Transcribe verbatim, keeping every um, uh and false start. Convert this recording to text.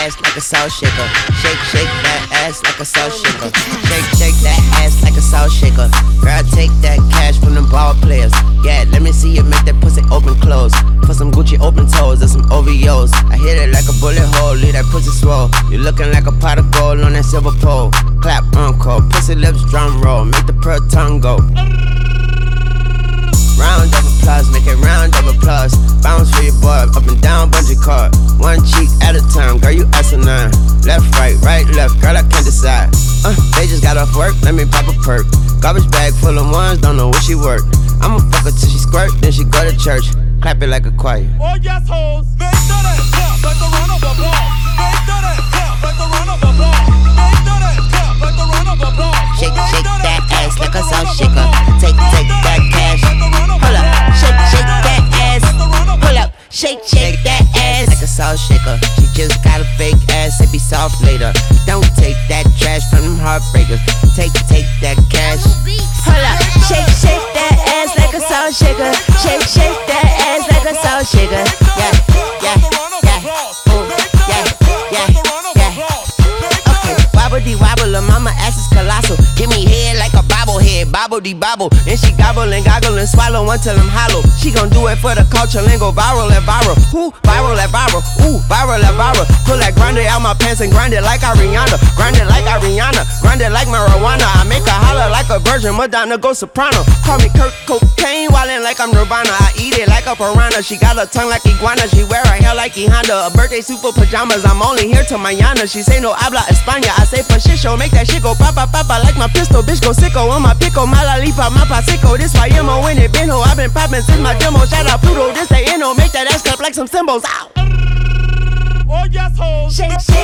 ass like a salt shaker. Shake, shake that ass like a salt shaker. Shake, shake that ass like a salt shaker. Girl, take that cash from them ball players. Yeah, let me see you make that pussy open close. Put some Gucci open toes and some O V Os. I hit it like a bullet hole, leave that pussy swole. You looking like a pot of gold on that silver pole. Clap, encore, pussy lips, drum roll, make the pearl tongue go. Round of applause, make it round of applause. Bounce for your boy, up and down, bungee cord. One cheek at a time, girl, you asinine. Left, right, right, left, girl, I can't decide. Uh, they just got off work, let me pop a perk. Garbage bag full of ones, don't know where she work. I'ma fuck her till she squirt, then she go to church. Clap it like a choir. Oh yes, hoes, make that clap like the run of a ball. Make that clap like the run of a ball. Make that clap like the run of a ball. Shake, shake that ass like a salt shaker. Take, take that cash. Pull up, shake, shake that ass. Pull up, shake, shake that ass like a salt shaker. She just got a fake ass, it be soft later. Don't take that trash from them heartbreakers. Take, take that cash. Pull up, shake, shake that ass like a salt shaker. Shake, shake that ass like a salt shaker. Yeah, yeah, yeah. Ooh, yeah, yeah, yeah. Okay, wobble dee wobble, la mama ass is colossal. Give me head like a bobblehead, bobble dee bobble. And she gobble and goggle and swallow until I'm hollow. She gon' do it for the culture and go viral and viral. Who? Viral and viral. Ooh, viral and viral. Pull that grande out my pants and grind it like Ariana. Grind it like Ariana. Grind it like marijuana. I make her holler like a virgin. Madonna go soprano. Call me Kurt Cocaine, wildin' like I'm Nirvana. I eat it like a piranha. She got a tongue like iguana. She wear her hair like E Honda. A birthday suit for pajamas. I'm only here till mañana. She say no habla España. I say for shit show. Make that shit go papa papa like my pistol. Bitch go sicko on my pico. My lollipop, my pasico. This why I'm on it. Been ho. I've been poppin' since my demo. Shout out Pluto. This they inno. Make that ass clap like some cymbals. Ow. Oh yes, hoes. Shake,